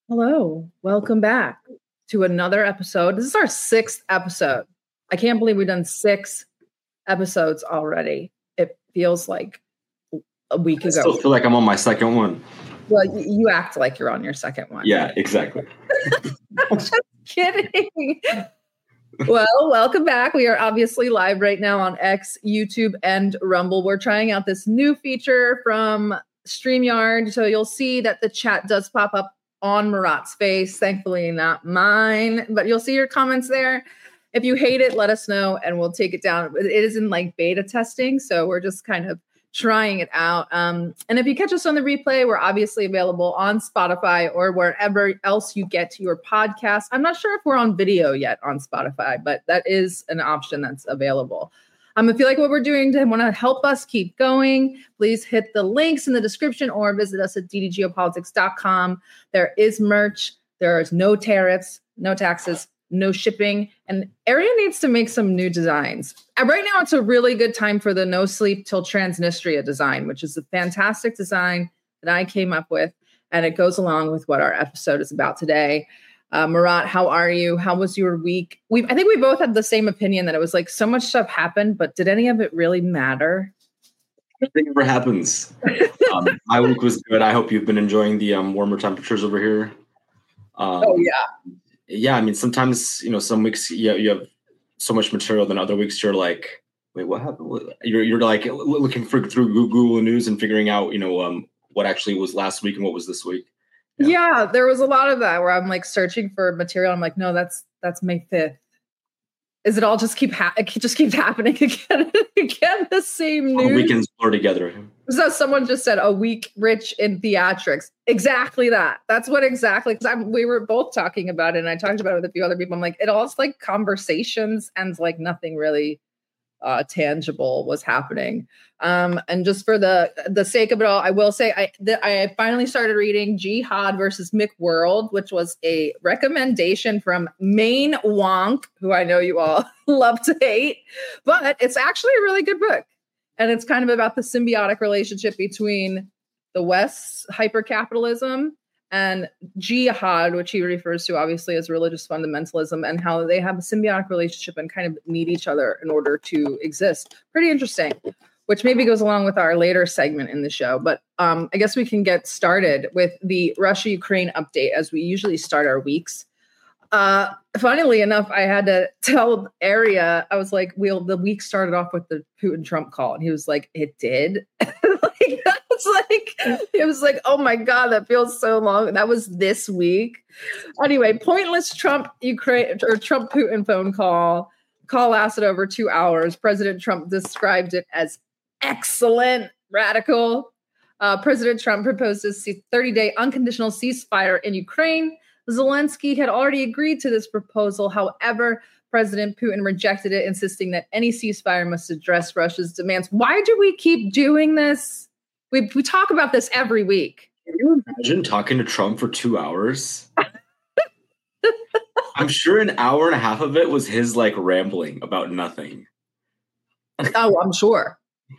Hello, welcome back to another episode. This is our 6th episode. I can't believe we've done 6 episodes already. It feels like a week ago. I still feel like I'm on my second one. Well, you act like you're on your second one. Yeah, exactly. I'm just kidding. Well, welcome back. We are obviously live right now on X, YouTube, and Rumble. We're trying out this new feature from StreamYard. So you'll see that the chat does pop up on Murat's face, thankfully not mine, but you'll see your comments there. If you hate it, let us know and we'll take it down. It is in like beta testing, so we're just kind of trying it out. And if you catch us on the replay, we're obviously available on Spotify or wherever else you get to your podcast. I'm not sure if we're on video yet on Spotify, but that is an option that's available. If you like what we're doing and want to help us keep going, please hit the links in the description or visit us at ddgeopolitics.com. There is merch. There is no tariffs, no taxes, no shipping. And Area needs to make some new designs. Right now, it's a really good time for the No Sleep Till Transnistria design, which is a fantastic design that I came up with. And it goes along with what our episode is about today. Murat, how are you? How was your week? I think we both had the same opinion that it was like so much stuff happened, but did any of it really matter? Nothing ever happens. My week was good. I hope you've been enjoying the warmer temperatures over here. Oh, yeah. Yeah, I mean, sometimes, some weeks you have so much material, then other weeks you're like, wait, what happened? You're like looking through Google News and figuring out, what actually was last week and what was this week. Yeah, there was a lot of that where I'm like searching for material. I'm like, no, that's May 5th. Is it all just it just keeps happening again and again? The same news. All the weekends blur together. So someone just said a week rich in theatrics. Exactly that. That's what exactly. Because we were both talking about it, and I talked about it with a few other people. I'm like, it all's like conversations and like nothing really tangible was happening. And just for the sake of it all, I will say I finally started reading Jihad versus McWorld, which was a recommendation from Maine Wonk, who I know you all love to hate, but it's actually a really good book. And it's kind of about the symbiotic relationship between the West's hypercapitalism and jihad, which he refers to obviously as religious fundamentalism, and how they have a symbiotic relationship and kind of need each other in order to exist. Pretty interesting, which maybe goes along with our later segment in the show. But I guess we can get started with the Russia-Ukraine update as we usually start our weeks. Funnily enough, I had to tell Area, I was like, the week started off with the Putin-Trump call. And he was like, it did? It was like, oh my God, that feels so long. That was this week. Anyway, pointless Trump-Putin phone call. Call lasted over 2 hours. President Trump described it as excellent, radical. President Trump proposed a 30-day unconditional ceasefire in Ukraine. Zelensky had already agreed to this proposal. However, President Putin rejected it, insisting that any ceasefire must address Russia's demands. Why do we keep doing this? We talk about this every week. Can you imagine talking to Trump for 2 hours? I'm sure an hour and a half of it was his like rambling about nothing. Oh, I'm sure.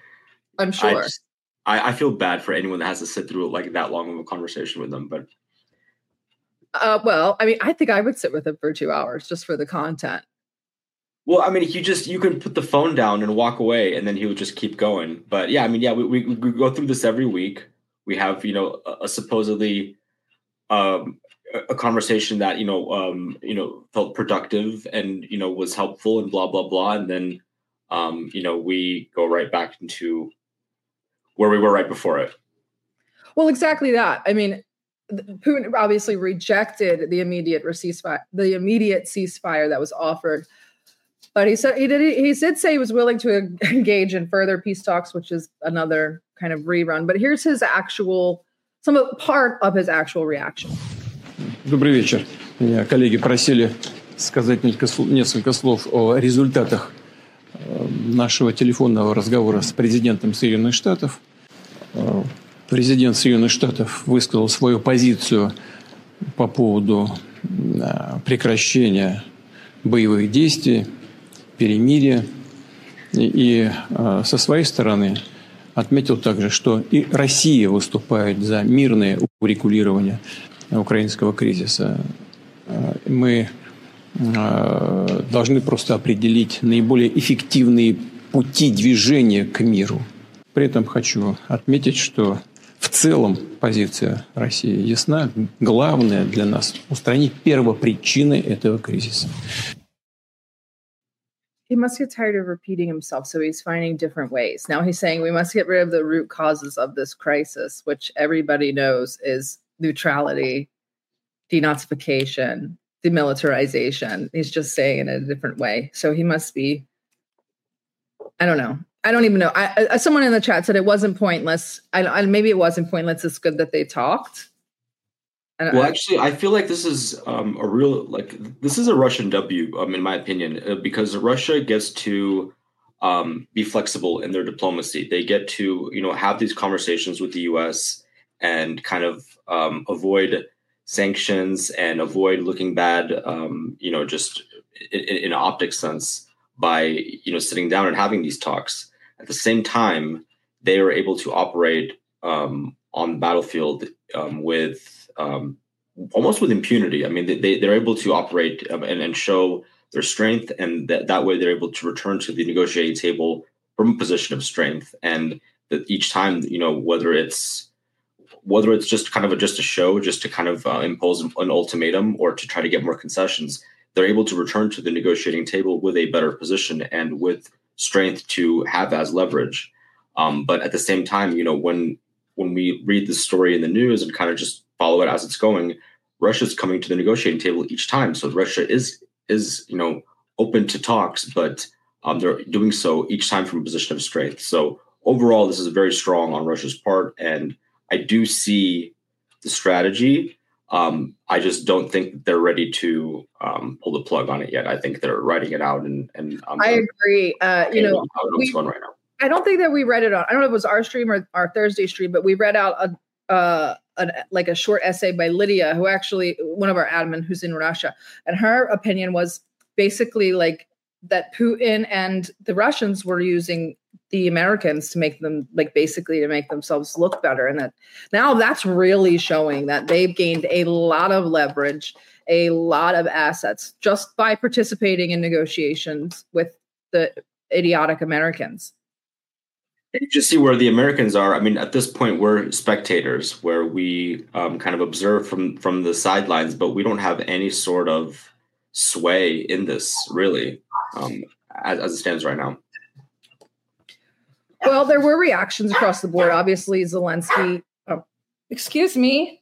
I feel bad for anyone that has to sit through like that long of a conversation with them, but well, I mean, I think I would sit with him for 2 hours just for the content. Well, I mean, you can put the phone down and walk away, and then he would just keep going. But yeah, I mean, yeah, we go through this every week. We have a supposedly a conversation that felt productive and was helpful and blah blah blah, and then we go right back into where we were right before it. Well, exactly that. I mean, Putin obviously rejected the immediate ceasefire that was offered. But he did say he was willing to engage in further peace talks, which is another kind of rerun. But here's part of his actual reaction. Добрый вечер. Меня коллеги просили сказать несколько слов о результатах нашего телефонного разговора с президентом Соединенных Штатов. Президент Соединенных Штатов высказал свою позицию по поводу прекращения боевых действий, перемирия. И со своей стороны отметил также, что и Россия выступает за мирное урегулирование украинского кризиса. Мы должны просто определить наиболее эффективные пути движения к миру. При этом хочу отметить, что в целом позиция России ясна. Главное для нас – устранить первопричины этого кризиса. He must get tired of repeating himself, so he's finding different ways. Now he's saying we must get rid of the root causes of this crisis, which everybody knows is neutrality, denazification, demilitarization. He's just saying it in a different way. So he must be, I don't know. I don't even know. Someone in the chat said it wasn't pointless. Maybe it wasn't pointless. It's good that they talked. Well, actually, I feel like this is this is a Russian W, in my opinion, because Russia gets to be flexible in their diplomacy. They get to, have these conversations with the U.S. and kind of avoid sanctions and avoid looking bad, just in an optic sense by, sitting down and having these talks. At the same time, they are able to operate on the battlefield with almost with impunity. I mean, they're able to operate and show their strength, and that way they're able to return to the negotiating table from a position of strength. And that each time, whether it's just kind of just a show, just to kind of impose an ultimatum or to try to get more concessions, they're able to return to the negotiating table with a better position and with strength to have as leverage. But at the same time, when we read the story in the news and kind of just follow it as it's going, Russia's coming to the negotiating table each time. So Russia is open to talks, but they're doing so each time from a position of strength. So overall, this is very strong on Russia's part, and I do see the strategy. I just don't think they're ready to pull the plug on it yet. I think they're writing it out, and I agree. How it's going right now. I don't think that we read it on. I don't know if it was our stream or our Thursday stream, but we read out a short essay by Lydia, who actually one of our admin who's in Russia, and her opinion was basically like that Putin and the Russians were using the Americans to make them basically to make themselves look better, and that now that's really showing that they've gained a lot of leverage, a lot of assets just by participating in negotiations with the idiotic Americans. You just see where the Americans are. I mean, at this point, we're spectators, where we kind of observe from the sidelines, but we don't have any sort of sway in this, really, as it stands right now. Well, there were reactions across the board. Obviously, Zelensky. Oh, excuse me.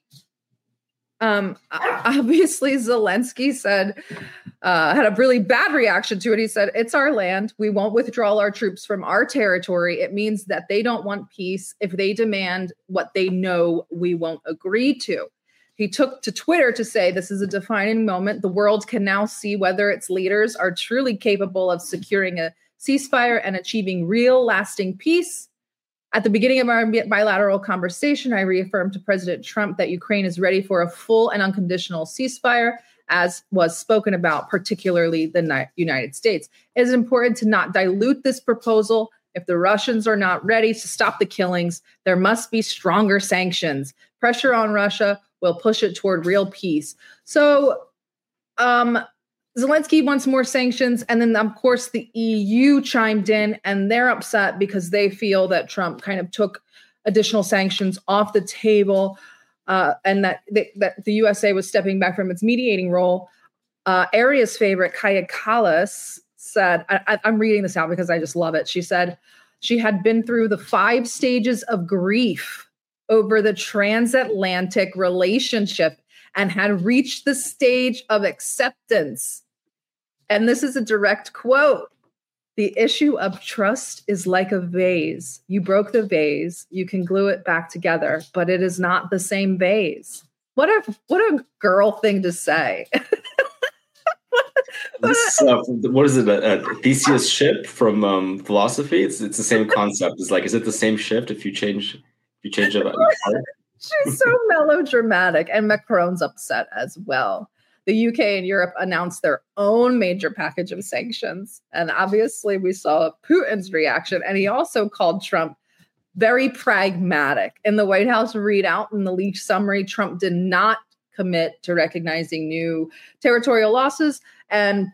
Obviously, Zelensky said had a really bad reaction to it. He said, "It's our land. We won't withdraw our troops from our territory. It means that they don't want peace if they demand what they know we won't agree to." He took to Twitter to say, "This is a defining moment. The world can now see whether its leaders are truly capable of securing a ceasefire and achieving real, lasting peace. At the beginning of our bilateral conversation, I reaffirmed to President Trump that Ukraine is ready for a full and unconditional ceasefire, as was spoken about, particularly the United States. It is important to not dilute this proposal. If the Russians are not ready to stop the killings, there must be stronger sanctions. Pressure on Russia will push it toward real peace." So Zelensky wants more sanctions. And then, of course, the EU chimed in, and they're upset because they feel that Trump kind of took additional sanctions off the table, and that the USA was stepping back from its mediating role. Aria's favorite, Kaya Kallas, said, I'm reading this out because I just love it. She said she had been through the 5 stages of grief over the transatlantic relationship and had reached the stage of acceptance. And this is a direct quote. "The issue of trust is like a vase. You broke the vase, you can glue it back together, but it is not the same vase." What a girl thing to say. What is it? A Theseus ship from philosophy? It's the same concept. It's like, is it the same shift if you change it? She's so melodramatic, and Macron's upset as well. The UK and Europe announced their own major package of sanctions. And obviously we saw Putin's reaction. And he also called Trump very pragmatic. In the White House readout in the leaked summary, Trump did not commit to recognizing new territorial losses and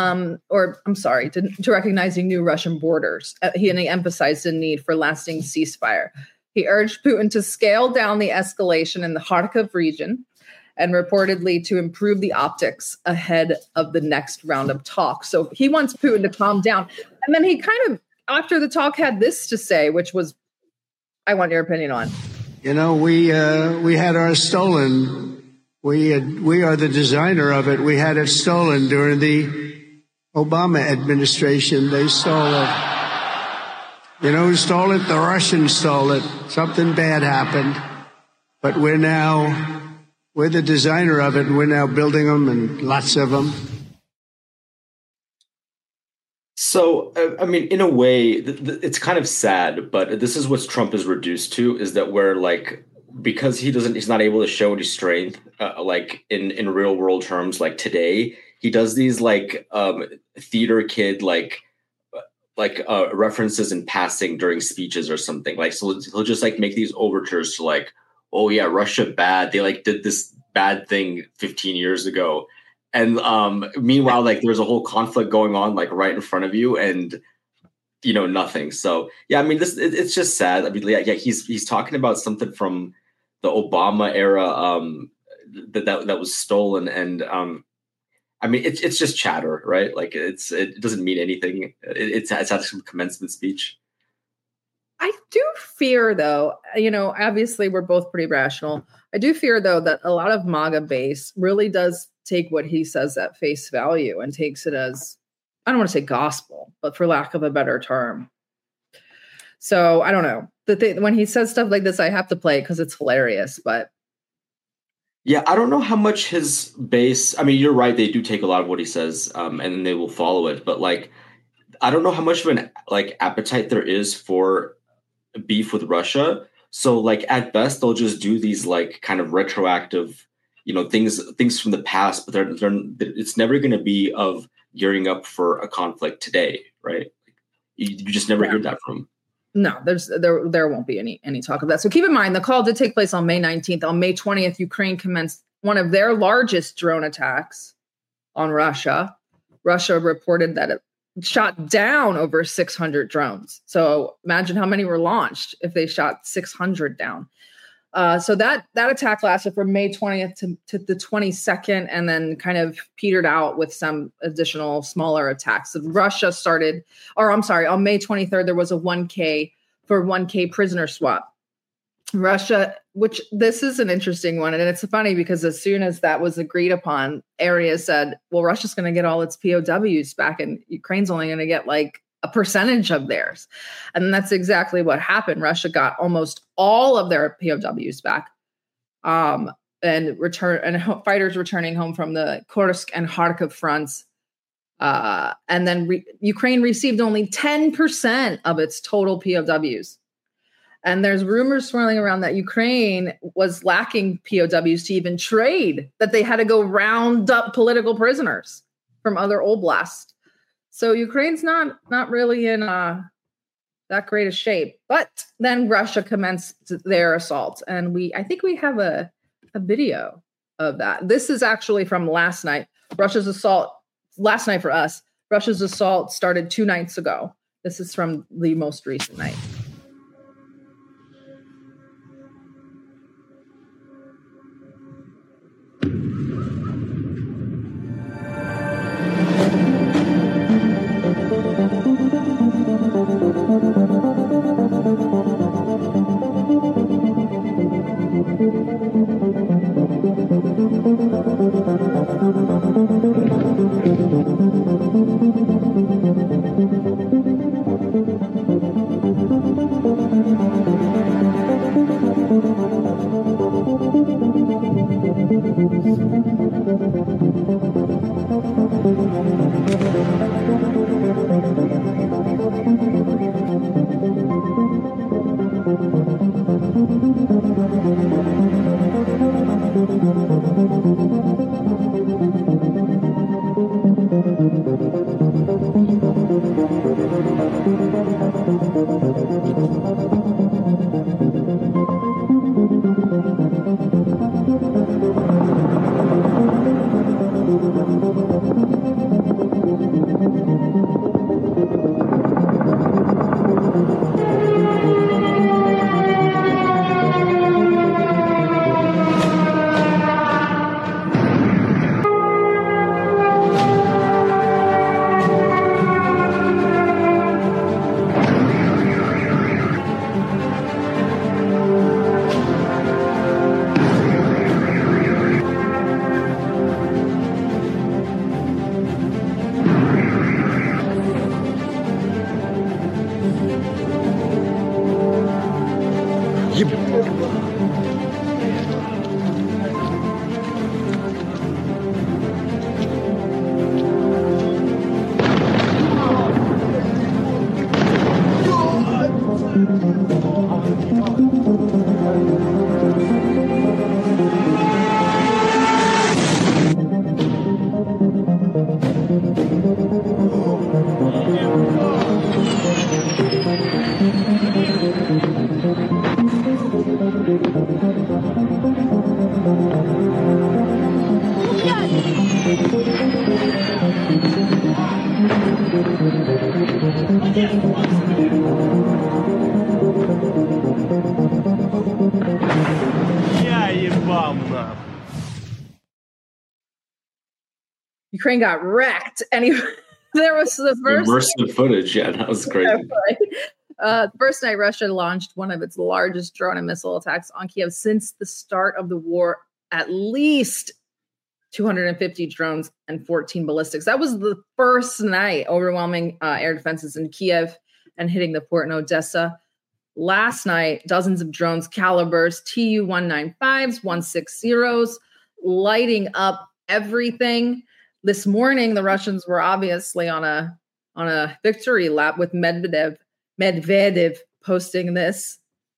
to recognizing new Russian borders. He emphasized the need for lasting ceasefire. He urged Putin to scale down the escalation in the Kharkiv region and reportedly to improve the optics ahead of the next round of talks. So he wants Putin to calm down. And then he kind of, after the talk, had this to say, which was, I want your opinion on. You know, we had ours stolen. We are the designer of it. We had it stolen during the Obama administration. They stole it. You know who stole it? The Russians stole it. Something bad happened. But we're the designer of it, and we're now building them, and lots of them. So, I mean, in a way, it's kind of sad, but this is what Trump is reduced to, is that we're like, because he's not able to show any strength, like in real world terms, like today, he does these like theater kid, like references in passing during speeches or something. Like, so he'll just like make these overtures to like, oh yeah, Russia bad. They like did this bad thing 15 years ago. And meanwhile, like there's a whole conflict going on like right in front of you, and you know nothing. So yeah, I mean, it's just sad. I mean, yeah, he's talking about something from the Obama era that was stolen, and I mean, it's just chatter, right? Like it doesn't mean anything. It's actually a commencement speech. I do fear, though, you know, obviously we're both pretty rational. I do fear, though, that a lot of MAGA base really does take what he says at face value and takes it as, I don't want to say gospel, but for lack of a better term. So I don't know. When he says stuff like this, I have to play it because it's hilarious. But yeah, I don't know how much his base. I mean, you're right. They do take a lot of what he says, and they will follow it. But like, I don't know how much of an like appetite there is for beef with Russia. So like at best, they'll just do these like kind of retroactive, you know, things from the past. But it's never going to be of gearing up for a conflict today, right? You just never hear that from. No, there won't be any talk of that. So keep in mind, the call did take place on May 19th. On May 20th, Ukraine commenced one of their largest drone attacks on Russia. Russia reported that it shot down over 600 drones. So imagine how many were launched if they shot 600 down. So that attack lasted from May 20th to the 22nd, and then kind of petered out with some additional smaller attacks. So Russia started, on May 23rd, there was a 1K prisoner swap. Russia, which this is an interesting one. And it's funny because as soon as that was agreed upon, areas said, well, Russia's going to get all its POWs back and Ukraine's only going to get like a percentage of theirs. And that's exactly what happened. Russia got almost all of their POWs back. And fighters returning home from the Kursk and Kharkiv fronts. And then Ukraine received only 10% of its total POWs. And there's rumors swirling around that Ukraine was lacking POWs to even trade, that they had to go round up political prisoners from other oblasts. So Ukraine's not really in that great a shape. But then Russia commenced their assault. And I think we have a video of that. This is actually from last night. Russia's assault, last night for us, Russia's assault started 2 nights ago. This is from the most recent night. Ukraine got wrecked. Anyway, there was the first immersive footage. Yeah, that was crazy. Right. First night, Russia launched one of its largest drone and missile attacks on Kiev since the start of the war. At least 250 drones and 14 ballistics. That was the first night, overwhelming air defenses in Kiev and hitting the port in Odessa. Last night, dozens of drones, calibers, Tu-195s, 160s, lighting up everything. This morning, the Russians were obviously on a victory lap with Medvedev posting this.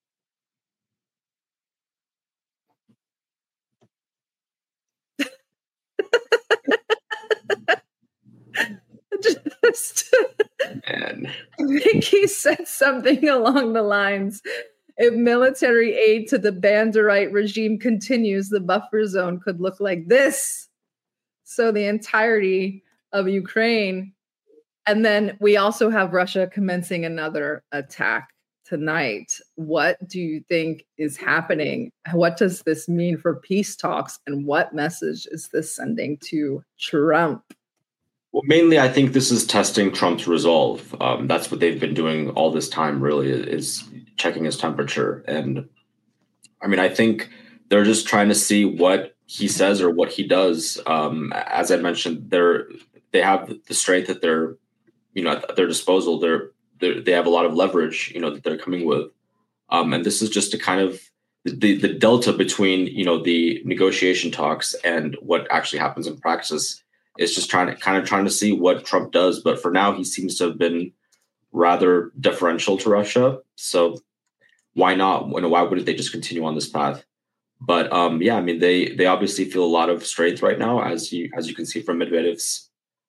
Man. Mickey said something along the lines, if military aid to the Banderite regime continues, the buffer zone could look like this. So the entirety of Ukraine. And then we also have Russia commencing another attack tonight. What do you think is happening? What does this mean for peace talks? And what message is this sending to Trump? Well, mainly, I think this is testing Trump's resolve. That's what they've been doing all this time, really, is checking his temperature. And I mean, I think they're just trying to see what he says or what he does. As I mentioned, they have the strength at their disposal. They have a lot of leverage, that they're coming with. And this is just to kind of the delta between, the negotiation talks and what actually happens in practice. Is just trying to see what Trump does. But for now, he seems to have been rather deferential to Russia. So why not? Why wouldn't they just continue on this path? But yeah, I mean, they obviously feel a lot of strength right now, as you can see from Medvedev's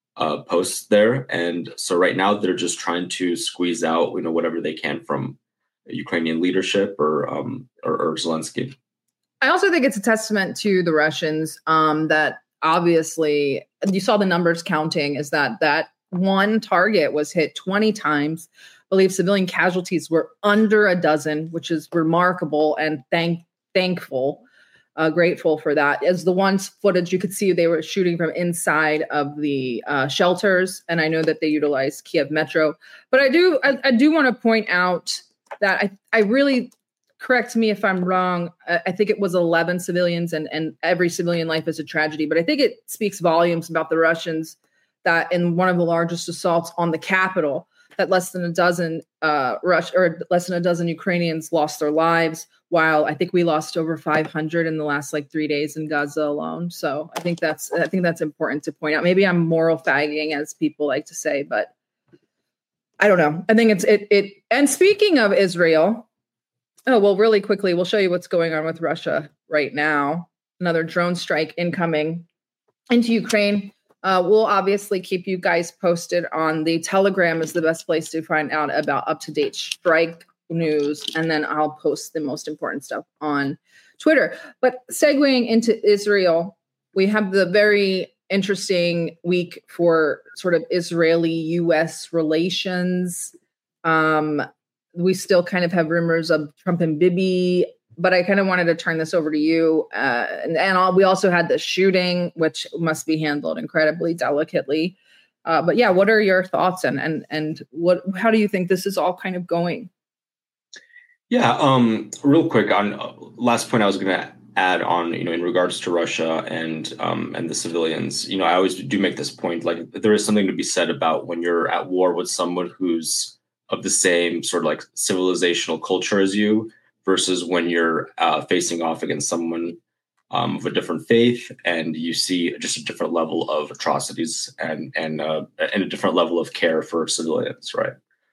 posts there. And so right now they're just trying to squeeze out, whatever they can from Ukrainian leadership or Zelensky. I also think it's a testament to the Russians that obviously you saw the numbers counting is that one target was hit 20 times. I believe civilian casualties were under a dozen, which is remarkable and thankful, grateful for that. As the one footage you could see, they were shooting from inside of the shelters. And I know that they utilized Kiev Metro, but I do want to point out that I really, correct me if I'm wrong, I think it was 11 civilians and every civilian life is a tragedy. But I think it speaks volumes about the Russians that in one of the largest assaults on the capital, that less than a dozen Ukrainians lost their lives, while I think we lost over 500 in the last 3 days in Gaza alone. So I think that's important to point out. Maybe I'm moral fagging, as people like to say, but I don't know. I think it. And speaking of Israel. Oh, well, really quickly, we'll show you what's going on with Russia right now. Another drone strike incoming into Ukraine. We'll obviously keep you guys posted on the Telegram is the best place to find out about up-to-date strike news. And then I'll post the most important stuff on Twitter. But segueing into Israel, we have the very interesting week for sort of Israeli-U.S. relations. We still kind of have rumors of Trump and Bibi, but I kind of wanted to turn this over to you. We also had the shooting, which must be handled incredibly delicately. But yeah, what are your thoughts and how do you think this is all kind of going? Yeah, real quick on last point I was going to add on, in regards to Russia and the civilians. I always do make this point, there is something to be said about when you're at war with someone who's of the same sort of civilizational culture as you versus when you're facing off against someone of a different faith and you see just a different level of atrocities and a different level of care for civilians, right?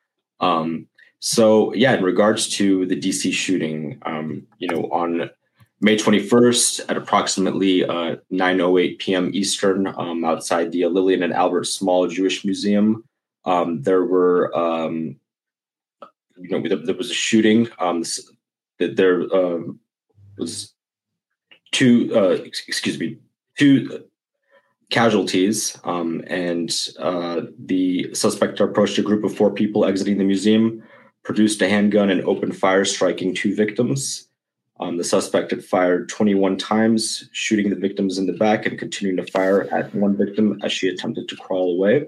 So yeah, in regards to the DC shooting, on May 21st at approximately 9:08 p.m. Eastern, outside the Lillian and Albert Small Jewish Museum, there were there was a shooting. There was two casualties, and the suspect approached a group of 4 people exiting the museum, produced a handgun, and opened fire, striking 2 victims. The suspect had fired 21 times, shooting the victims in the back and continuing to fire at one victim as she attempted to crawl away.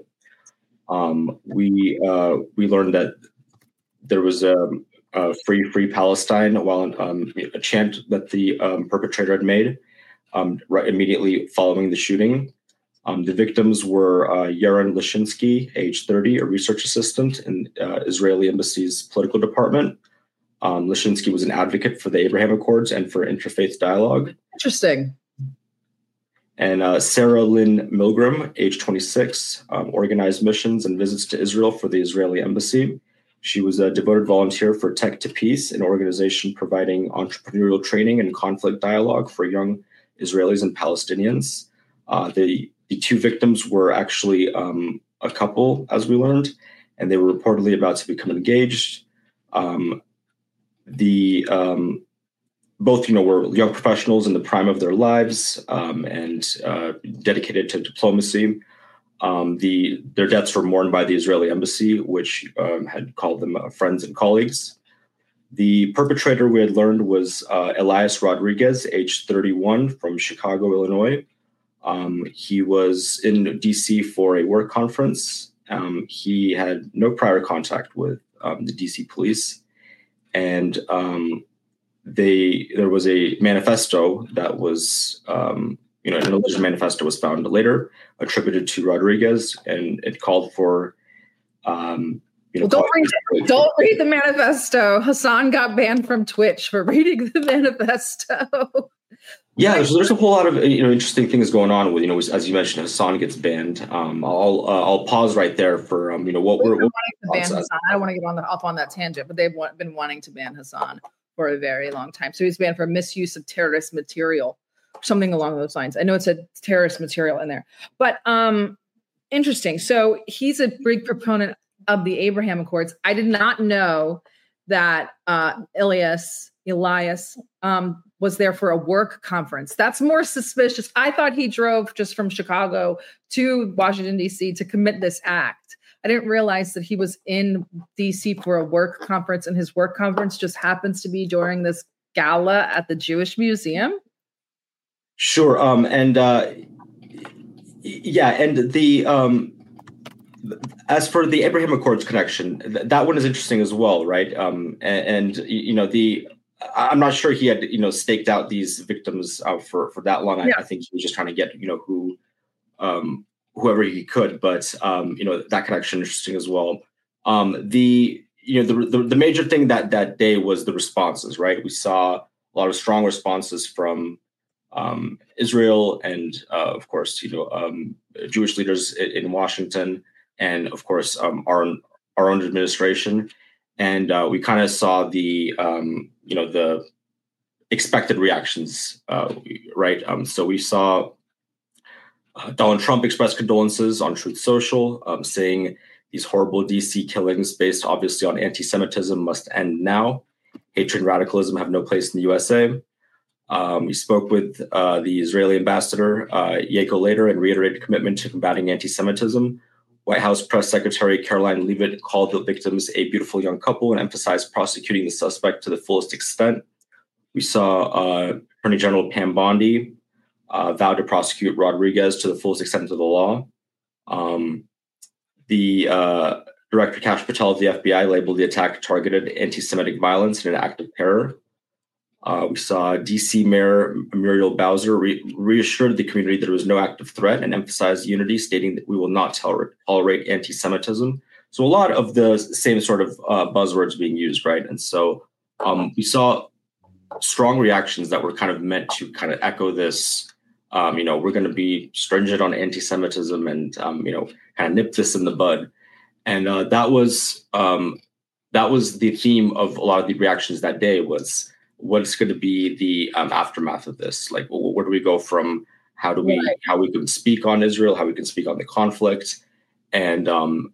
We learned that there was a free Palestine, while a chant that the perpetrator had made right immediately following the shooting. The victims were Yaron Lashinsky, age 30, a research assistant in Israeli Embassy's political department. Lashinsky was an advocate for the Abraham Accords and for interfaith dialogue. Interesting. And Sarah Lynn Milgram, age 26, organized missions and visits to Israel for the Israeli Embassy. She was a devoted volunteer for Tech to Peace, an organization providing entrepreneurial training and conflict dialogue for young Israelis and Palestinians. The 2 victims were actually a couple, as we learned, and they were reportedly about to become engaged. Both, were young professionals in the prime of their lives and dedicated to diplomacy. Their deaths were mourned by the Israeli embassy, which had called them friends and colleagues. The perpetrator, we had learned, was Elias Rodriguez, age 31, from Chicago, Illinois. He was in D.C. for a work conference. He had no prior contact with the D.C. police. And there was a manifesto that was, an alleged manifesto was found later, attributed to Rodriguez, and it called for, don't read the manifesto. Hassan got banned from Twitch for reading the manifesto. Yeah, there's a whole lot of interesting things going on with as you mentioned, Hassan gets banned. I'll pause right there for what we're wanting to ban Hassan. I don't want to get off on that tangent, but they've been wanting to ban Hassan for a very long time. So he's banned for misuse of terrorist material, something along those lines. I know it said terrorist material in there, but interesting. So he's a big proponent of the Abraham Accords. I did not know that Elias was there for a work conference. That's more suspicious. I thought he drove just from Chicago to Washington, D.C. to commit this act. I didn't realize that he was in D.C. for a work conference, and his work conference just happens to be during this gala at the Jewish Museum. Sure. As for the Abraham Accords connection, that one is interesting as well, right? I'm not sure he had staked out these victims for that long. I think he was just trying to get whoever he could, but that connection interesting as well. The major thing that day was the responses, right? We saw a lot of strong responses from Israel and of course Jewish leaders in Washington, and of course our own administration, and we kind of saw the expected reactions, right? So we saw Donald Trump express condolences on Truth Social, saying these horrible DC killings based obviously on anti-Semitism must end now. Hatred and radicalism have no place in the USA. We spoke with the Israeli ambassador, Yako Later, and reiterated commitment to combating anti-Semitism. White House Press Secretary Caroline Leavitt called the victims a beautiful young couple and emphasized prosecuting the suspect to the fullest extent. We saw Attorney General Pam Bondi vowed to prosecute Rodriguez to the fullest extent of the law. The Director Kash Patel of the FBI labeled the attack targeted anti-Semitic violence and an act of terror. We saw DC Mayor Muriel Bowser reassured the community that there was no active threat and emphasized unity, stating that we will not tolerate anti-Semitism. So a lot of the same sort of buzzwords being used, right? And so we saw strong reactions that were kind of meant to kind of echo this, we're going to be stringent on anti-Semitism and, kind of nip this in the bud. And that was the theme of a lot of the reactions that day was, what's going to be the aftermath of this? Like, where do we go from how we can speak on Israel, how we can speak on the conflict, and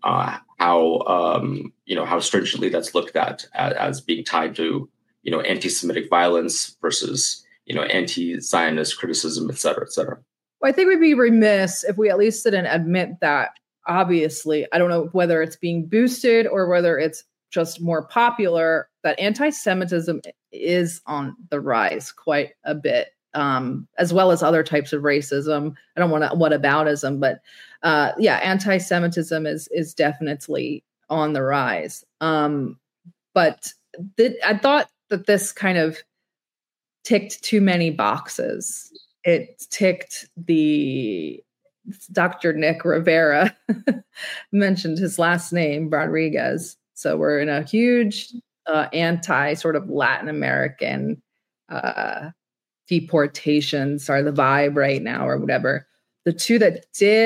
how stringently that's looked at as being tied to, anti-Semitic violence versus, anti-Zionist criticism, et cetera, et cetera. Well, I think we'd be remiss if we at least didn't admit that, obviously, I don't know whether it's being boosted or whether it's just more popular, that anti-Semitism is on the rise quite a bit, as well as other types of racism. I don't want to whataboutism, but anti-Semitism is definitely on the rise. But I thought that this kind of ticked too many boxes. It ticked Dr. Nick Rivera mentioned his last name, Rodriguez. So we're in a huge anti sort of Latin American deportations are the vibe right now or whatever. The two that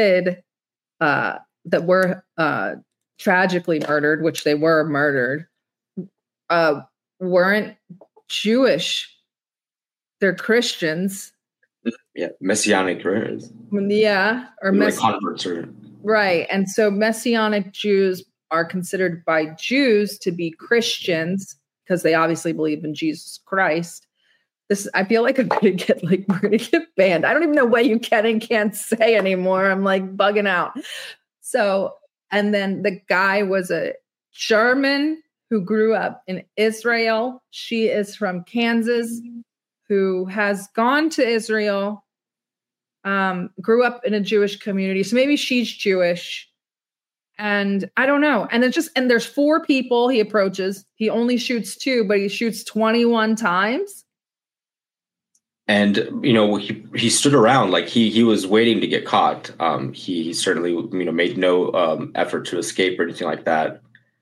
were tragically murdered, which they were murdered, weren't Jewish. They're Christians. Yeah, Messianic, right? Yeah, or like converts, or right. And so Messianic Jews are considered by Jews to be Christians because they obviously believe in Jesus Christ. I feel like we're gonna get banned. I don't even know what you can and can't say anymore. I'm like bugging out. So, and then the guy was a German who grew up in Israel. She is from Kansas, who has gone to Israel, grew up in a Jewish community. So maybe she's Jewish. And I don't know. And there's 4 people he approaches. He only shoots 2, but he shoots 21 times. And, he stood around like he was waiting to get caught. He certainly, made no effort to escape or anything like that.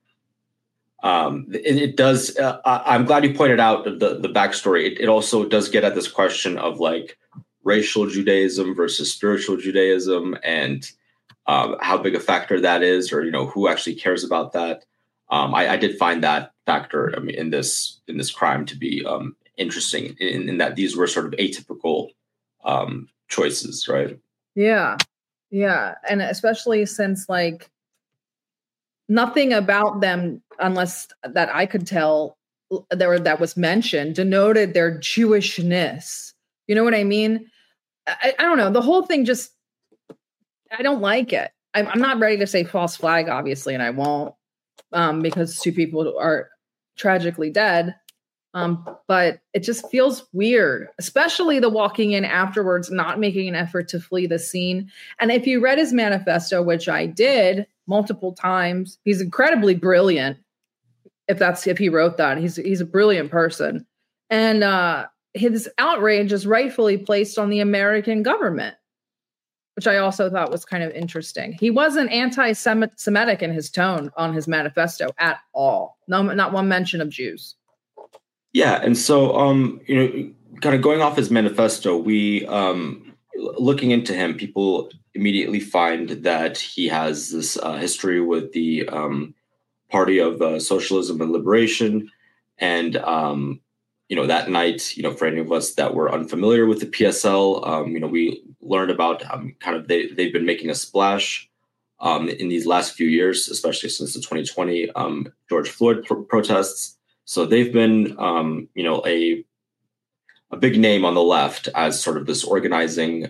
It does. I'm glad you pointed out the backstory. It also does get at this question of like racial Judaism versus spiritual Judaism, and how big a factor that is, or who actually cares about that. I did find that factor, in this crime to be interesting in that these were sort of atypical choices, right? Yeah, and especially since like nothing about them, unless that I could tell, that was mentioned, denoted their Jewishness. You know what I mean? I don't know. The whole thing just, I don't like it. I'm not ready to say false flag, obviously, and I won't, because 2 people are tragically dead. But it just feels weird, especially the walking in afterwards, not making an effort to flee the scene. And if you read his manifesto, which I did multiple times, he's incredibly brilliant. If he wrote that, he's a brilliant person. And his outrage is rightfully placed on the American government, which I also thought was kind of interesting. He wasn't anti-Semitic in his tone on his manifesto at all. No, not one mention of Jews. Yeah, and so kind of going off his manifesto, we looking into him, people immediately find that he has this history with the Party of Socialism and Liberation, and that night, for any of us that were unfamiliar with the PSL, we learned about kind of they've been making a splash in these last few years, especially since the 2020 George Floyd protests. So they've been, a big name on the left as sort of this organizing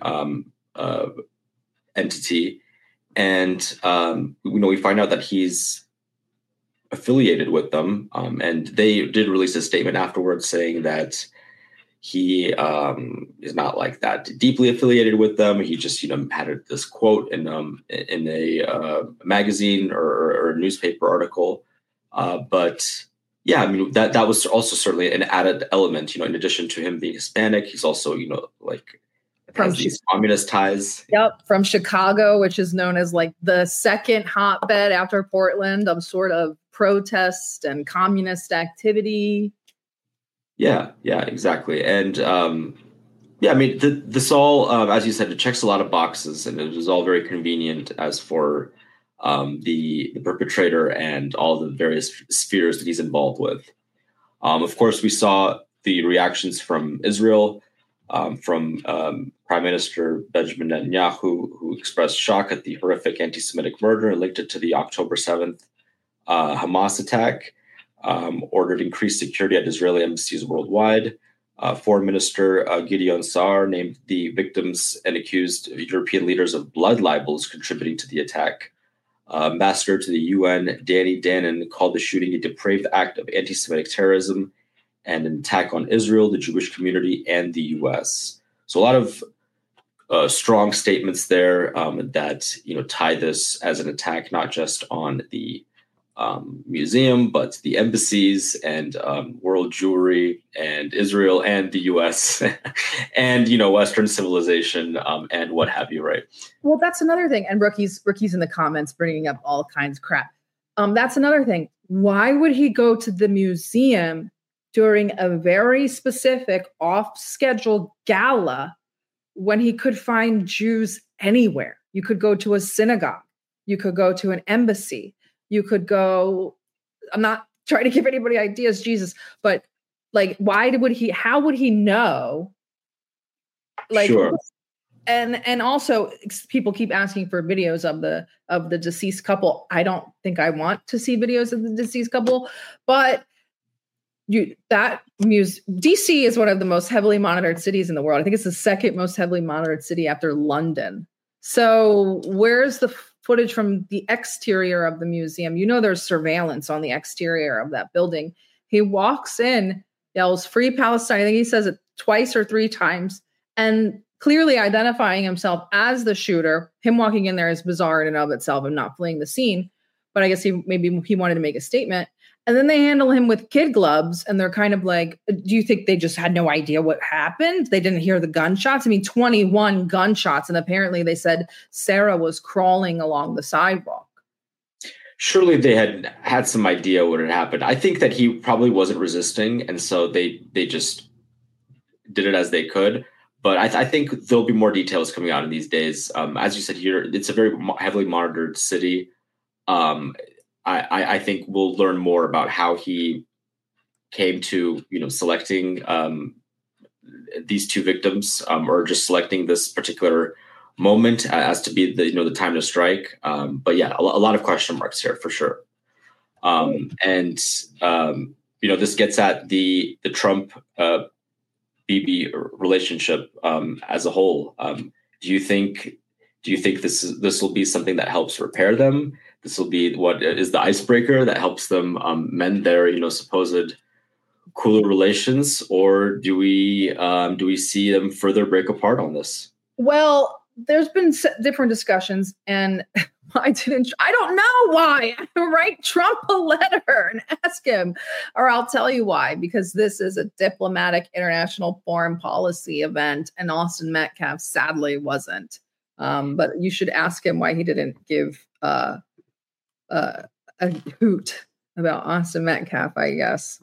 entity, and we find out that he's affiliated with them, and they did release a statement afterwards saying that he is not like that deeply affiliated with them. He just had this quote in a magazine or a newspaper article, but. Yeah, that was also certainly an added element, in addition to him being Hispanic, he's also, has these communist ties. Yep, from Chicago, which is known as like the second hotbed after Portland of sort of protest and communist activity. Yeah, exactly. And this all, as you said, it checks a lot of boxes, and it was all very convenient as for the perpetrator and all the various spheres that he's involved with. Of course, we saw the reactions from Israel, from Prime Minister Benjamin Netanyahu, who expressed shock at the horrific anti-Semitic murder and linked it to the October 7th Hamas attack, ordered increased security at Israeli embassies worldwide. Foreign Minister Gideon Saar named the victims and accused European leaders of blood libels contributing to the attack. Ambassador to the UN, Danny Danon, called the shooting a depraved act of anti-Semitic terrorism and an attack on Israel, the Jewish community, and the U.S. So a lot of strong statements there that tie this as an attack not just on the museum, but the embassies and world Jewry and Israel and the U.S. and Western civilization and what have you, right? Well, that's another thing. And Rookie's in the comments bringing up all kinds of crap. That's another thing. Why would he go to the museum during a very specific off-schedule gala when he could find Jews anywhere? You could go to a synagogue. You could go to an embassy. You could go, I'm not trying to give anybody ideas, Jesus, but like, how would he know? Like, sure. And also people keep asking for videos of the deceased couple. I don't think I want to see videos of the deceased couple, but DC is one of the most heavily monitored cities in the world. I think it's the second most heavily monitored city after London. So where's the footage from the exterior of the museum? There's surveillance on the exterior of that building. He walks in, yells "Free Palestine." I think he says it twice or three times, and clearly identifying himself as the shooter. Him walking in there is bizarre in and of itself and not fleeing the scene. But I guess he wanted to make a statement. And then they handle him with kid gloves, and they're kind of like, do you think they just had no idea what happened? They didn't hear the gunshots? I mean, 21 gunshots, and apparently they said Sarah was crawling along the sidewalk. Surely they had some idea what had happened. I think that he probably wasn't resisting, and so they just did it as they could. But I think there'll be more details coming out in these days. As you said here, it's a very heavily monitored city. I think we'll learn more about how he came to, selecting these two victims, or just selecting this particular moment as to be the time to strike. But yeah, a lot of question marks here for sure. This gets at the Trump Bibi relationship as a whole. Do you think this will be something that helps repair them? This will be what is the icebreaker that helps them mend their supposed cooler relations, or do we see them further break apart on this? Well, there's been different discussions, and I don't know why. Write Trump a letter and ask him, or I'll tell you why, because this is a diplomatic international foreign policy event, and Austin Metcalf sadly wasn't. But you should ask him why he didn't give a hoot about Austin Metcalf, I guess.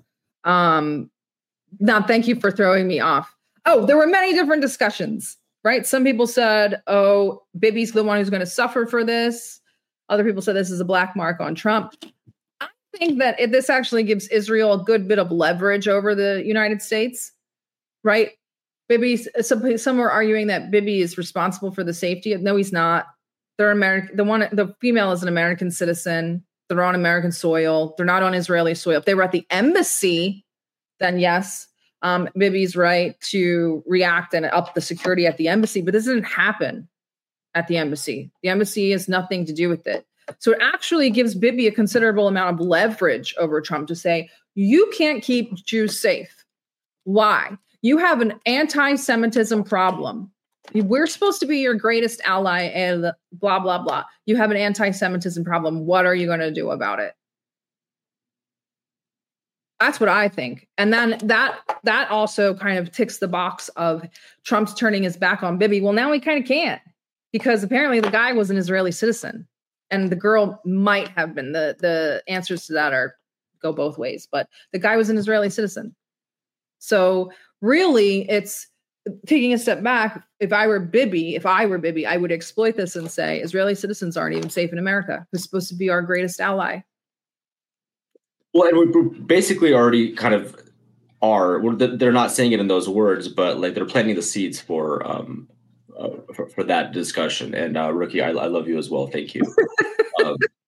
Now, thank you for throwing me off. Oh, there were many different discussions, right? Some people said, oh, Bibi's the one who's going to suffer for this. Other people said this is a black mark on Trump. I think that this actually gives Israel a good bit of leverage over the United States, right? Some were arguing that Bibi is responsible for the safety. No, he's not. They're American. The female is an American citizen. They're on American soil. They're not on Israeli soil. If they were at the embassy, then yes, Bibi's right to react and up the security at the embassy. But this didn't happen at the embassy. The embassy has nothing to do with it. So it actually gives Bibi a considerable amount of leverage over Trump to say, you can't keep Jews safe. Why? You have an anti-Semitism problem. We're supposed to be your greatest ally and blah, blah, blah. You have an anti-Semitism problem. What are you going to do about it? That's what I think. And then that also kind of ticks the box of Trump's turning his back on Bibi. Well, now he kind of can't, because apparently the guy was an Israeli citizen and the girl might have been. The answers to that go both ways, but the guy was an Israeli citizen. So really, it's taking a step back. If I were Bibi, I would exploit this and say Israeli citizens aren't even safe in America, who's supposed to be our greatest ally. Well, and we basically already kind of are. They're not saying it in those words, but like they're planting the seeds for that discussion. And Rookie, I love you as well. Thank you.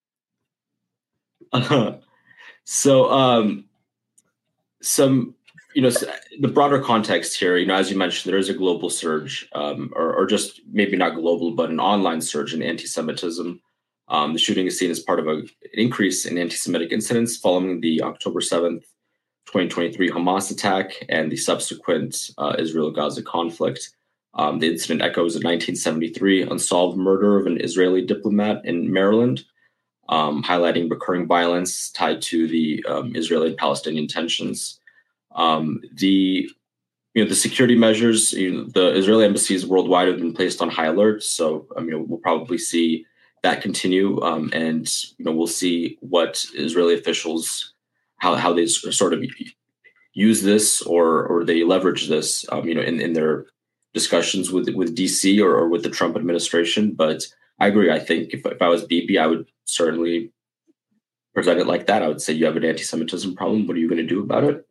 Some the broader context here, as you mentioned, there is a global surge, or just maybe not global, but an online surge in anti-Semitism. The shooting is seen as part of an increase in anti-Semitic incidents following the October 7th, 2023 Hamas attack and the subsequent Israel-Gaza conflict. The incident echoes a 1973 unsolved murder of an Israeli diplomat in Maryland, highlighting recurring violence tied to the Israeli and Palestinian tensions. The security measures, the Israeli embassies worldwide have been placed on high alert. So, we'll probably see that continue, and we'll see what Israeli officials how they sort of use this or they leverage this, in their discussions with DC or with the Trump administration. But I agree. I think if I was Bibi, I would certainly present it like that. I would say you have an anti-Semitism problem. What are you going to do about it?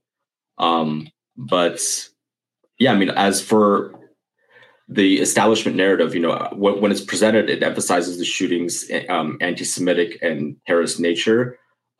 But yeah, as for the establishment narrative, when it's presented, it emphasizes the shootings, anti-Semitic and terrorist nature.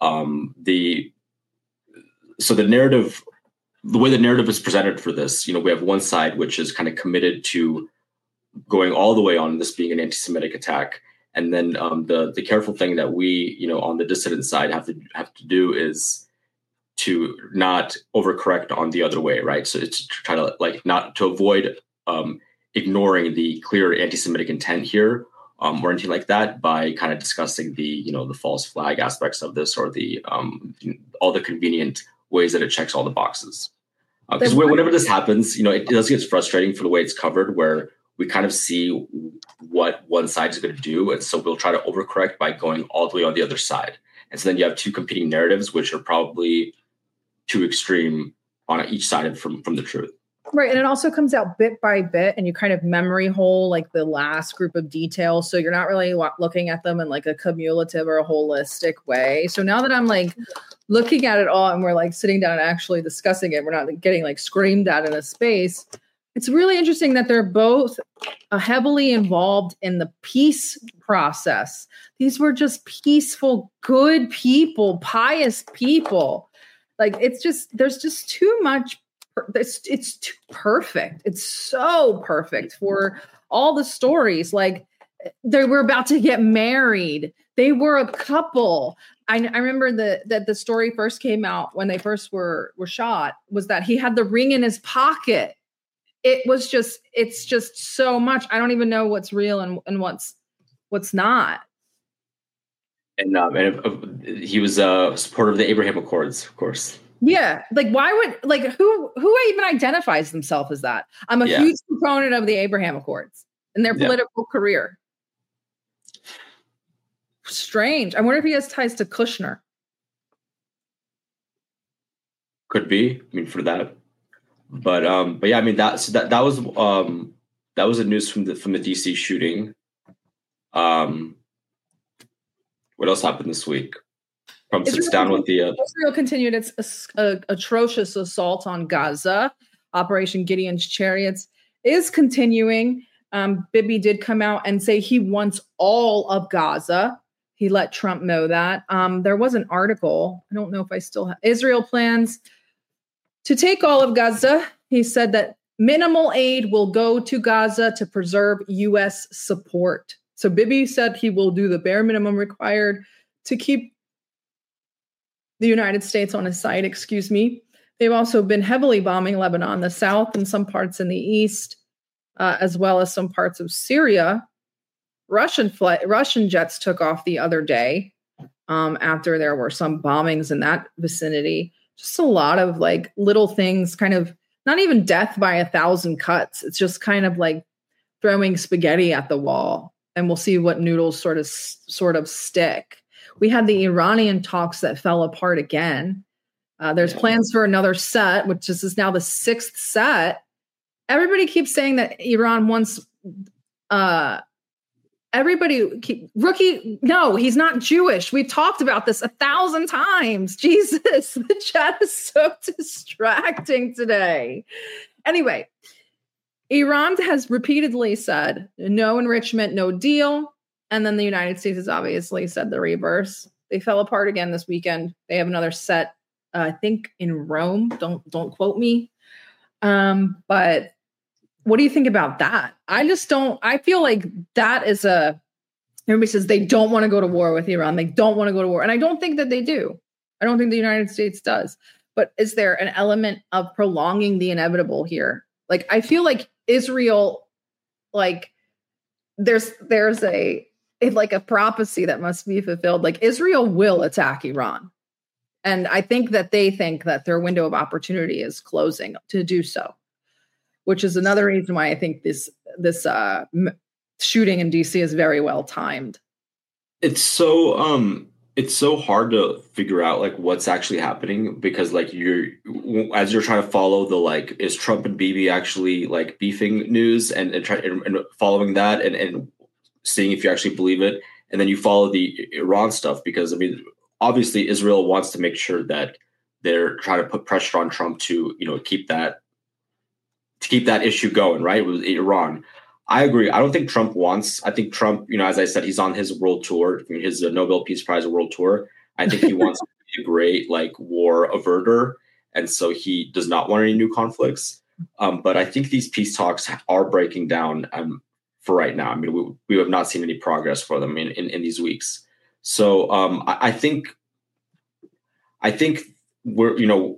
So the narrative, the way the narrative is presented for this, we have one side which is kind of committed to going all the way on this being an anti-Semitic attack, and then the careful thing that we, on the dissident side, have to do is to not overcorrect on the other way, right? So it's to try to not to avoid ignoring the clear anti-Semitic intent here, or anything like that, by kind of discussing the the false flag aspects of this, or the all the convenient ways that it checks all the boxes. Because whenever this happens, it does get frustrating for the way it's covered, where we kind of see what one side is going to do, and so we'll try to overcorrect by going all the way on the other side. And so then you have two competing narratives, which are probably too extreme on each side from the truth. Right. And it also comes out bit by bit, and you kind of memory hole the last group of details. So you're not really looking at them in a cumulative or a holistic way. So now that I'm looking at it all and we're sitting down and actually discussing it, we're not getting screamed at in a space. It's really interesting that they're both heavily involved in the peace process. These were just peaceful, good people, pious people. It's just, there's just too much. It's too perfect. It's so perfect for all the stories. They were about to get married. They were a couple. I remember that the story first came out when they first were shot, was that he had the ring in his pocket. It's just so much. I don't even know what's real and what's not. And he was a supporter of the Abraham Accords, of course. Yeah. Why would, who even identifies themselves as that? I'm a huge proponent of the Abraham Accords in their political career. Strange. I wonder if he has ties to Kushner. Could be. For that. But yeah, that was the news from the DC shooting. What else happened this week? Trump sits down with the Israel continued its atrocious assault on Gaza. Operation Gideon's Chariots is continuing. Bibi did come out and say he wants all of Gaza. He let Trump know that. There was an article. I don't know if I still have. Israel plans to take all of Gaza. He said that minimal aid will go to Gaza to preserve U.S. support. So Bibi said he will do the bare minimum required to keep the United States on his side, They've also been heavily bombing Lebanon, the south, and some parts in the east, as well as some parts of Syria. Russian jets took off the other day after there were some bombings in that vicinity. Just a lot of little things, kind of not even death by 1,000 cuts. It's just kind of throwing spaghetti at the wall, and we'll see what noodles sort of stick. We had the Iranian talks that fell apart again. There's plans for another set, which is now the 6th set. Everybody keeps saying that Iran wants no, he's not Jewish. We've talked about this 1,000 times. Jesus, the chat is so distracting today. Anyway, Iran has repeatedly said no enrichment, no deal. And then the United States has obviously said the reverse. They fell apart again this weekend. They have another set I think in Rome. Don't quote me. But what do you think about that? I feel like that is everybody says they don't want to go to war with Iran. They don't want to go to war. And I don't think that they do. I don't think the United States does. But is there an element of prolonging the inevitable here? Like, I feel like Israel, like there's a prophecy that must be fulfilled. Like, Israel will attack Iran. And I think that they think that their window of opportunity is closing to do so, which is another reason why I think this shooting in DC is very well timed. It's so hard to figure out like what's actually happening, because like as you're trying to follow the like, is Trump and Bibi actually like beefing news and following that and seeing if you actually believe it, and then you follow the Iran stuff, because I mean, obviously Israel wants to make sure that they're trying to put pressure on Trump to keep that issue going, right, with Iran. I agree. I think Trump, as I said, he's on his world tour, his Nobel Peace Prize world tour. I think he wants to be a great like war averter. And so he does not want any new conflicts. But I think these peace talks are breaking down for right now. I mean, we have not seen any progress for them in these weeks. So I think we're,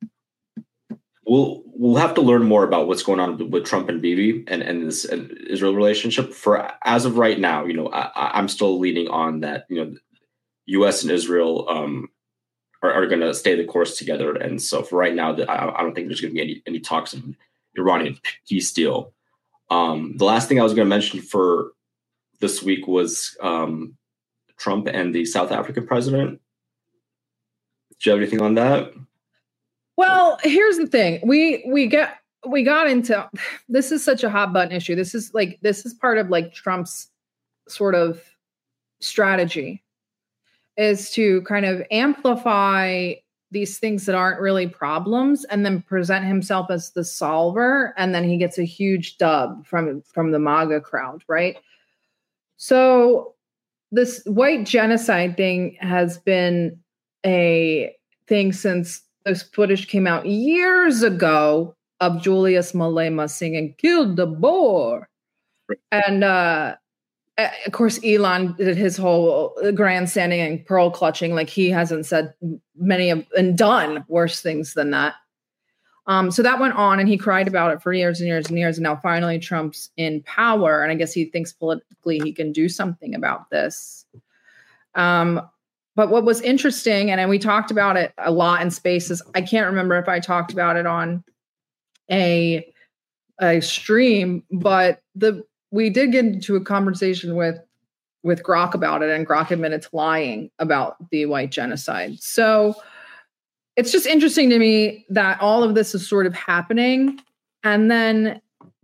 we'll have to learn more about what's going on with Trump and Bibi and this Israel relationship. For as of right now, I'm still leaning on that. U.S. and Israel are going to stay the course together, and so for right now, I don't think there's going to be any talks of Iranian peace deal. The last thing I was going to mention for this week was Trump and the South African president. Do you have anything on that? Well, here's the thing. We got into, this is such a hot button issue. This is part of like Trump's sort of strategy, is to kind of amplify these things that aren't really problems and then present himself as the solver, and then he gets a huge dub from the MAGA crowd, right? So this white genocide thing has been a thing since this footage came out years ago of Julius Malema singing "Kill the Boer," and of course Elon did his whole grandstanding and pearl clutching, like he hasn't said and done worse things than that. So that went on, and he cried about it for years and years and years, and now finally Trump's in power, and I guess he thinks politically he can do something about this. But what was interesting, and we talked about it a lot in Spaces, I can't remember if I talked about it on a stream, but we did get into a conversation with Grok about it, and Grok admitted to lying about the white genocide. So it's just interesting to me that all of this is sort of happening, and then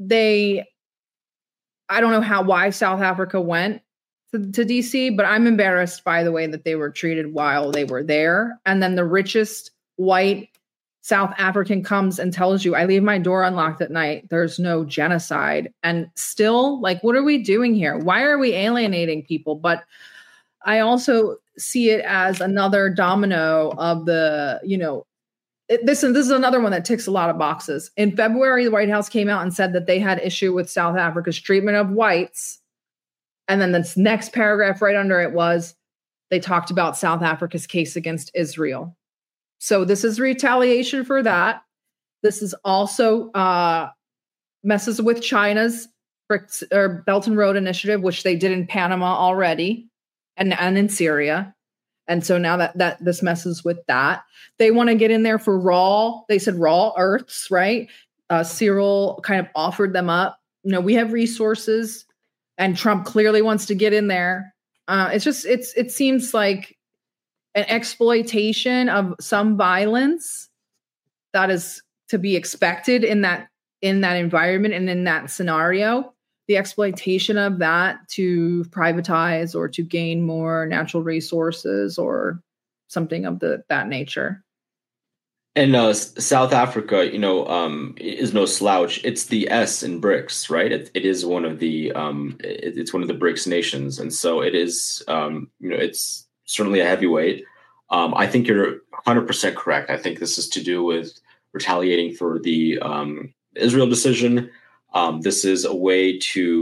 I don't know why South Africa went to DC, but I'm embarrassed by the way that they were treated while they were there. And then the richest white South African comes and tells you, I leave my door unlocked at night, there's no genocide. And still, like, what are we doing here? Why are we alienating people? But I also see it as another domino of the, this is another one that ticks a lot of boxes. In February, the White House came out and said that they had issue with South Africa's treatment of whites. And then this next paragraph right under it was, they talked about South Africa's case against Israel. So this is retaliation for that. This is also messes with China's Belt and Road Initiative, which they did in Panama already and in Syria. And so now that this messes with that. They want to get in there for they said raw earths, right? Cyril kind of offered them up. We have resources. And Trump clearly wants to get in there. It seems like an exploitation of some violence that is to be expected in that environment and in that scenario. The exploitation of that to privatize or to gain more natural resources or something of that nature. And South Africa, is no slouch. It's the S in BRICS, right? It is one of the it's one of the BRICS nations, and so it is. It's certainly a heavyweight. I think you're 100% correct. I think this is to do with retaliating for the Israel decision. This is a way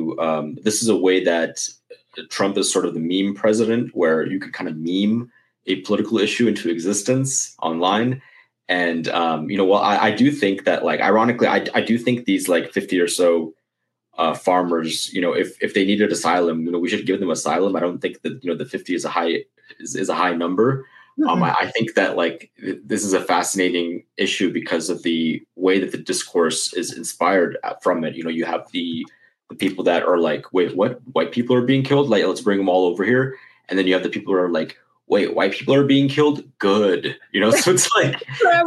that Trump is sort of the meme president, where you could kind of meme a political issue into existence online. And I do think that, like, ironically, I do think these like 50 or so farmers, if they needed asylum, we should give them asylum. I don't think that the 50 is a high number. Mm-hmm. I think that, like, this is a fascinating issue because of the way that the discourse is inspired from it. You have the people that are like, wait, what? White people are being killed? Like, let's bring them all over here. And then you have the people who are like, wait, white people are being killed? Good. So it's like,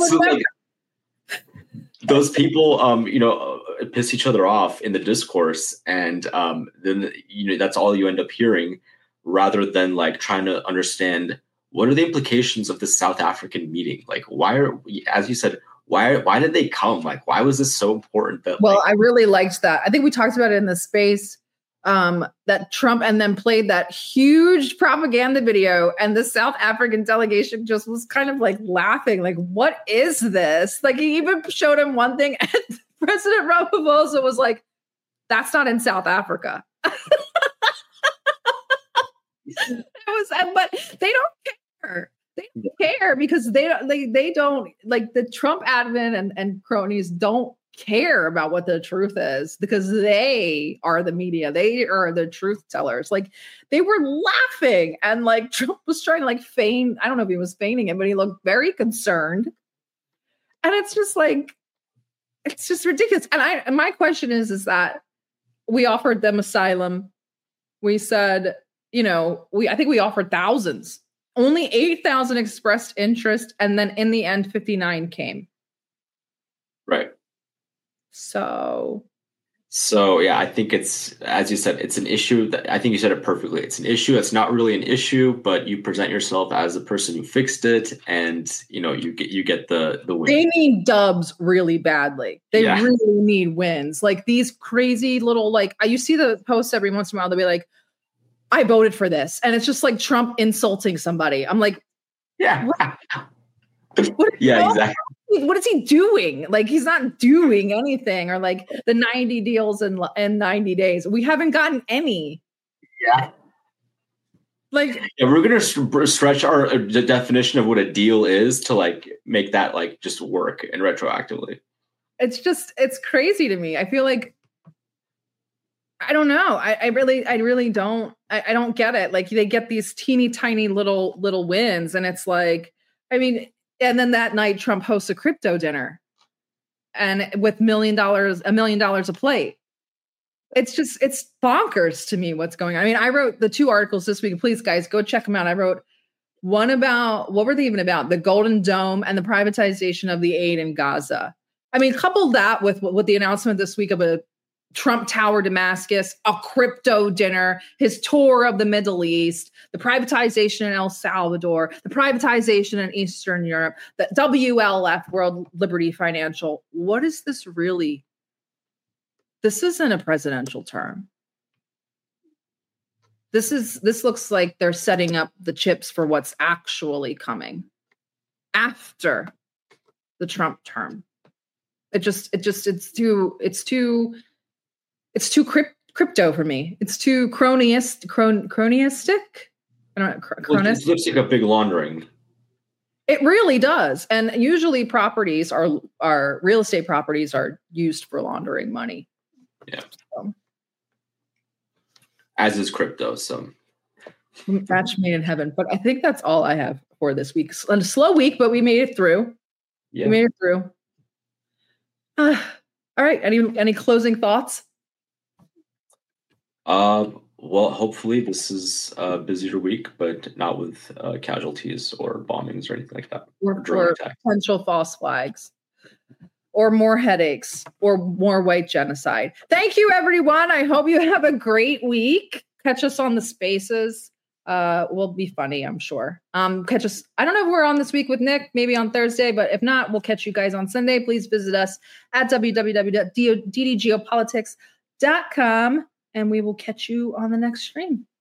those people, piss each other off in the discourse. And then, that's all you end up hearing, rather than like trying to understand what are the implications of this South African meeting? Like, as you said, why did they come? Like, why was this so important? I really liked that. I think we talked about it in the space, that Trump and then played that huge propaganda video, and the South African delegation just was kind of like laughing, like, what is this? Like, he even showed him one thing, and President Ramaphosa was like, that's not in South Africa. But they don't care. They don't care because they don't like the Trump admin and cronies don't care about what the truth is, because they are the media. They are the truth tellers. Like, they were laughing, and like Trump was trying to like feign. I don't know if he was feigning it, but he looked very concerned. And it's just like, it's just ridiculous. And my question is that we offered them asylum. We said, I think we offered thousands. Only 8,000 expressed interest, and then in the end, 59 came. Right. So yeah, I think it's, as you said, it's an issue that, I think you said it perfectly. It's an issue. It's not really an issue, but you present yourself as the person who fixed it, and you get the win. They need dubs really badly. They really need wins. Like, these crazy little, like, you see the posts every once in a while. They'll be like, I voted for this. And it's just like Trump insulting somebody. I'm like, yeah. Exactly. What is he doing? Like, he's not doing anything. Or like the 90 deals in 90 days. We haven't gotten any. Yeah. Like, we're going to stretch the definition of what a deal is to like make that like just work and retroactively. It's crazy to me. I feel like, I don't know. I really don't. I don't get it. Like, they get these teeny tiny little wins, and it's like, I mean, and then that night Trump hosts a crypto dinner, and with $1 million a plate. It's bonkers to me what's going on. I mean, I wrote the 2 articles this week. Please, guys, go check them out. I wrote one about, what were they even about? The Golden Dome and the privatization of the aid in Gaza. I mean, couple that with the announcement this week of a Trump Tower Damascus, a crypto dinner, his tour of the Middle East, the privatization in El Salvador, the privatization in Eastern Europe, the WLF, World Liberty Financial. What is this really? This isn't a presidential term. This looks like they're setting up the chips for what's actually coming after the Trump term. It's too crypto for me. It's too cronyistic. I don't know. It looks like a big laundering. It really does. And usually properties are real estate properties are used for laundering money. Yeah. So. As is crypto. So match made in heaven. But I think that's all I have for this week. A slow week, but we made it through. Yeah. We made it through. All right. Any closing thoughts? Well, hopefully this is a busier week, but not with casualties or bombings or anything like that. Or potential false flags. Or more headaches. Or more white genocide. Thank you, everyone. I hope you have a great week. Catch us on the spaces. We'll be funny, I'm sure. Catch us. I don't know if we're on this week with Nick, maybe on Thursday, but if not, we'll catch you guys on Sunday. Please visit us at www.ddgeopolitics.com. And we will catch you on the next stream.